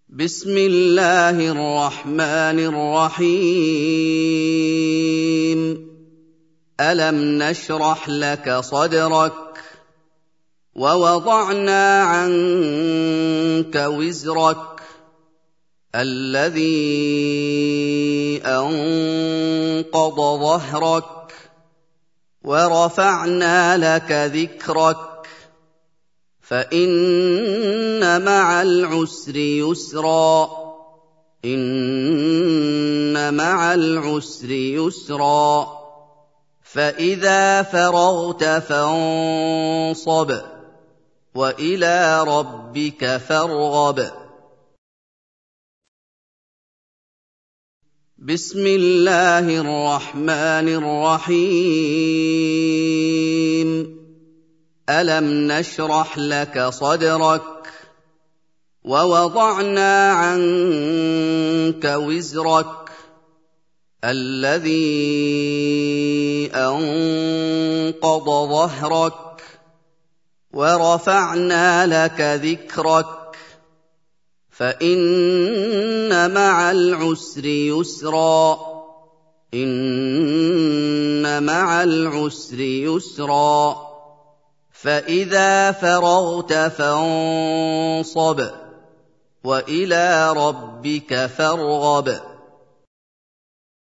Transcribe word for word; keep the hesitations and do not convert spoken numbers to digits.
بسم الله الرحمن الرحيم ألم نشرح لك صدرك ووضعنا عنك وزرك الذي أنقض ظهرك ورفعنا لك ذكرك فإن مع العسر يسرا إن مع العسر يسرا فإذا فرغت فانصب وإلى ربك فارغب بسم الله الرحمن الرحيم ألم نشرح لك صدرك ووضعنا عنك وزرك الذي أنقض ظهرك ورفعنا لك ذكرك فإن مع العسر يسرا إن مع العسر يسرا فإذا فرغت فانصب وإلى ربك فارغب